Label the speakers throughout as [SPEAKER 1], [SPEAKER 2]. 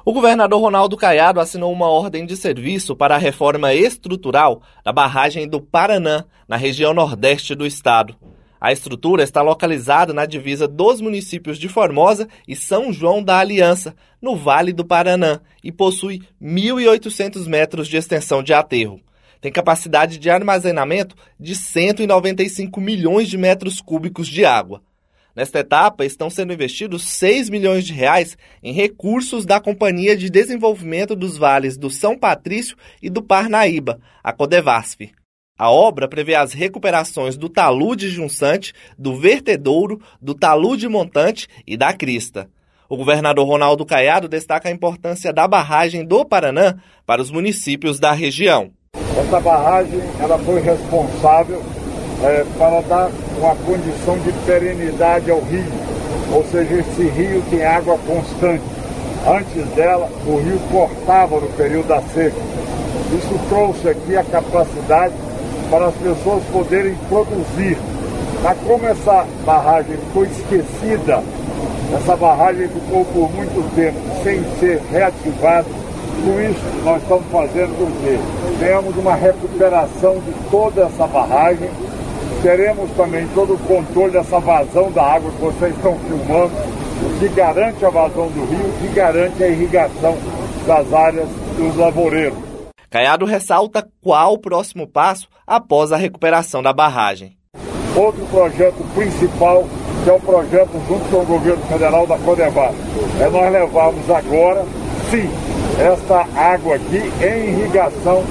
[SPEAKER 1] O governador Ronaldo Caiado assinou uma ordem de serviço para a reforma estrutural da barragem do Paranã, na região nordeste do estado. A estrutura está localizada na divisa dos municípios de Formosa e São João da Aliança, no Vale do Paranã, e possui 1.800 metros de extensão de aterro. Tem capacidade de armazenamento de 195 milhões de metros cúbicos de água. Nesta etapa, estão sendo investidos R$ 6 milhões em recursos da Companhia de Desenvolvimento dos Vales do São Patrício e do Parnaíba, a Codevasf. A obra prevê as recuperações do talude junçante, do vertedouro, do talude montante e da crista. O governador Ronaldo Caiado destaca a importância da barragem do Paranã para os municípios da região.
[SPEAKER 2] Essa barragem ela foi responsável para dar uma condição de perenidade ao rio, ou seja, esse rio tem água constante. Antes dela, o rio cortava no período da seca. Isso trouxe aqui a capacidade para as pessoas poderem produzir. Mas como essa barragem ficou esquecida, essa barragem ficou por muito tempo sem ser reativada, com isso nós estamos fazendo com que tenhamos uma recuperação de toda essa barragem. Teremos também todo o controle dessa vazão da água que vocês estão filmando, o que garante a vazão do rio, o que garante a irrigação das áreas dos lavoureiros.
[SPEAKER 1] Caiado ressalta qual o próximo passo após a recuperação da barragem.
[SPEAKER 2] Outro projeto principal, que é o projeto junto com o governo federal da Codevasf, é nós levarmos agora, sim, esta água aqui em irrigação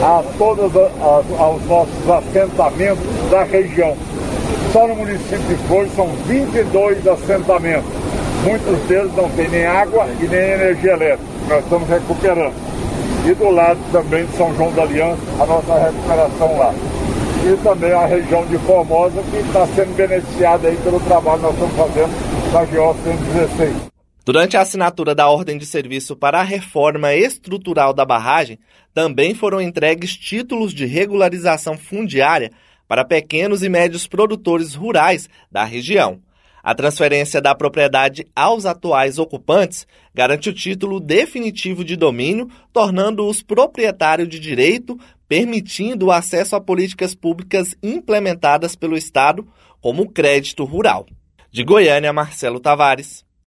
[SPEAKER 2] aos nossos assentamentos da região. Só no município de Flores são 22 assentamentos. Muitos deles não têm nem água e nem energia elétrica. Nós estamos recuperando. E do lado também de São João da Aliança, a nossa recuperação lá. E também a região de Formosa, que está sendo beneficiada aí pelo trabalho que nós estamos fazendo na GO 116.
[SPEAKER 1] Durante a assinatura da ordem de serviço para a reforma estrutural da barragem, também foram entregues títulos de regularização fundiária para pequenos e médios produtores rurais da região. A transferência da propriedade aos atuais ocupantes garante o título definitivo de domínio, tornando-os proprietários de direito, permitindo o acesso a políticas públicas implementadas pelo Estado, como o crédito rural. De Goiânia, Marcelo Tavares.